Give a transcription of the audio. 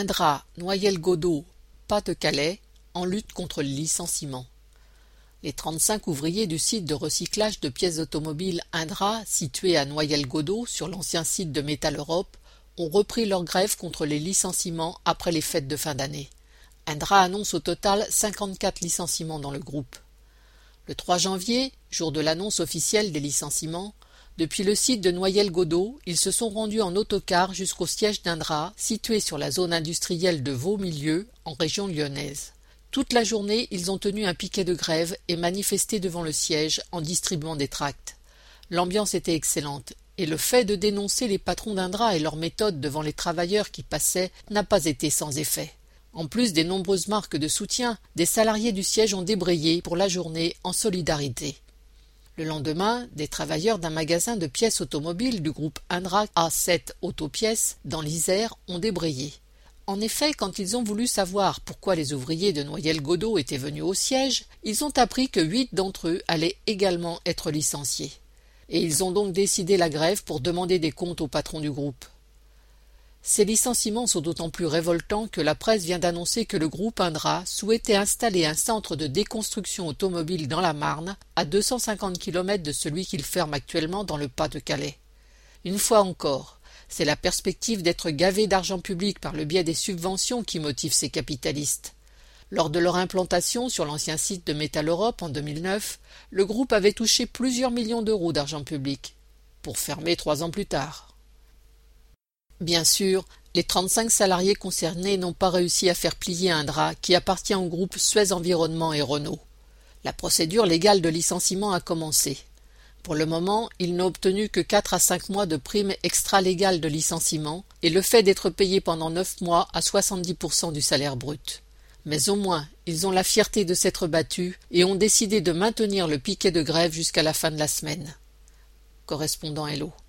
Indra, Noyelles-Godault, Pas-de-Calais, en lutte contre le licenciement. Les 35 ouvriers du site de recyclage de pièces automobiles Indra, situé à Noyelles-Godault, sur l'ancien site de Métal Europe, ont repris leur grève contre les licenciements après les fêtes de fin d'année. Indra annonce au total 54 licenciements dans le groupe. Le 3 janvier, jour de l'annonce officielle des licenciements, depuis le site de Noyelles-Godault, ils se sont rendus en autocar jusqu'au siège d'Indra, situé sur la zone industrielle de Vaux-Milieu, en région lyonnaise. Toute la journée, ils ont tenu un piquet de grève et manifesté devant le siège en distribuant des tracts. L'ambiance était excellente, et le fait de dénoncer les patrons d'Indra et leurs méthodes devant les travailleurs qui passaient n'a pas été sans effet. En plus des nombreuses marques de soutien, des salariés du siège ont débrayé pour la journée en solidarité. Le lendemain, des travailleurs d'un magasin de pièces automobiles du groupe Indra A7 Autopièces dans l'Isère ont débrayé. En effet, quand ils ont voulu savoir pourquoi les ouvriers de Noyelles-Godault étaient venus au siège, ils ont appris que 8 d'entre eux allaient également être licenciés. Et ils ont donc décidé la grève pour demander des comptes au patron du groupe. Ces licenciements sont d'autant plus révoltants que la presse vient d'annoncer que le groupe Indra souhaitait installer un centre de déconstruction automobile dans la Marne, à 250 km de celui qu'il ferme actuellement dans le Pas-de-Calais. Une fois encore, c'est la perspective d'être gavé d'argent public par le biais des subventions qui motive ces capitalistes. Lors de leur implantation sur l'ancien site de Métal Europe en 2009, le groupe avait touché plusieurs millions d'euros d'argent public, pour fermer 3 ans plus tard. Bien sûr, les 35 salariés concernés n'ont pas réussi à faire plier Indra, qui appartient au groupe Suez Environnement et Renault. La procédure légale de licenciement a commencé. Pour le moment, ils n'ont obtenu que 4 à 5 mois de prime extra-légale de licenciement et le fait d'être payés pendant 9 mois à 70% du salaire brut. Mais au moins, ils ont la fierté de s'être battus et ont décidé de maintenir le piquet de grève jusqu'à la fin de la semaine. Correspondant Hello.